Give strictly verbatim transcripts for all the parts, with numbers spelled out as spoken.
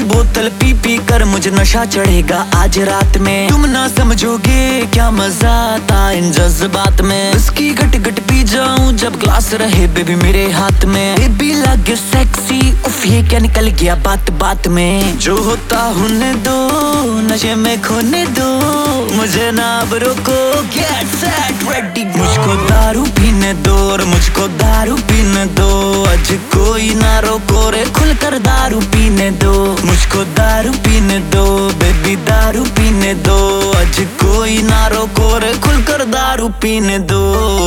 बोतल P P कर मुझे नशा चढ़ेगा आज रात में। तुम ना समझोगे क्या मजा आता इन जज्बात में। इसकी घट घट पी जाऊं जब ग्लास रहे बेबी मेरे हाथ में। बेबी लगे सेक्सी, उफ ये क्या निकल गया बात बात में। जो होता होने दो, नशे में खोने दो, मुझे ना अब रोको। गेट सेट रेडी, मुझको दारू पीने दो और मुझको दारू पीने दो। आज कोई ना रोको रे, खुल कर दारू पीने दो। मुझको दारू पीने दो बेबी, दारू पीने दो। आज कोई ना रोको रे, खुल कर दारू पीने दो।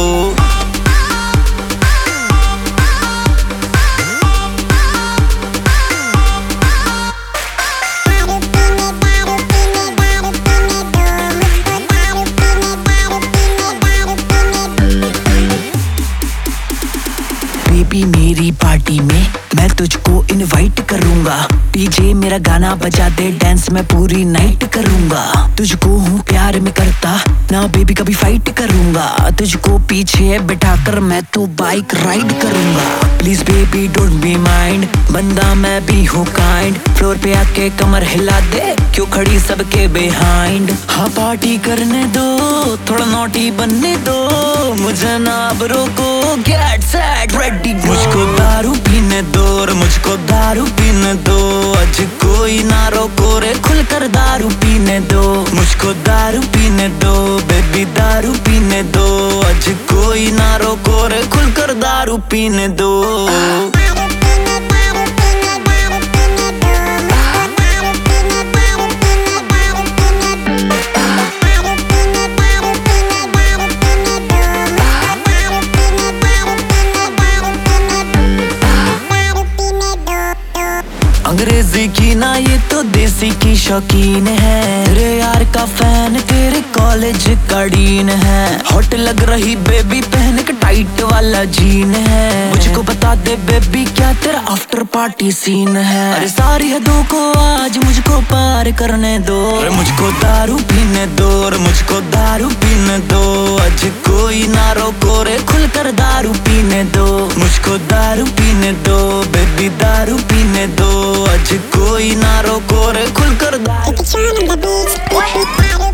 बेबी मेरी पार्टी में मैं तुझको इनवाइट करूंगा। डीजे मेरा गाना बजा दे, डांस मैं पूरी नाइट करूंगा। तुझको हूँ प्यार में करता ना बेबी, कभी फाइट करूंगा। तुझको पीछे बिठाकर मैं तो बाइक राइड करूंगा। Please baby don't be mind, बंदा मैं भी हूँ काइंड। फ्लोर पे आके कमर हिला दे, क्यों खड़ी सबके बिहाइंड। हाँ पार्टी करने दो, थोड़ा नॉटी बनने दो, मुझे ना अब रोको। गेट सेट रेडी, मुझको दारू पीने दो और मुझको दारू पीने दो। आज कोई ना रोको रे, खुल कर दारू पीने दो। मुझको दारू पीने दो बेबी, दारू पीने दो। आज कोई ना रोको रे, खुल कर दारू पीने दो। अंग्रेजी की ना ये तो देसी की शौकीन है। तेरे यार का फैन, तेरे कॉलेज का डीन है। हॉट लग रही बेबी, पहन के टाइट वाला जीन है। मुझको बता दे बेबी क्या तेरा आफ्टर पार्टी सीन है। अरे सारी हदों को आज मुझको पार करने दो। अरे मुझको दारू पीने दो और मुझको दारू पीने दो। आज कोई ना रोको रे, खुल कर दारू पीने दो। मुझको दारू पीने दो बेबी, दारू पीने दो। आज कोई ना रोको रे, खुल कर दारू।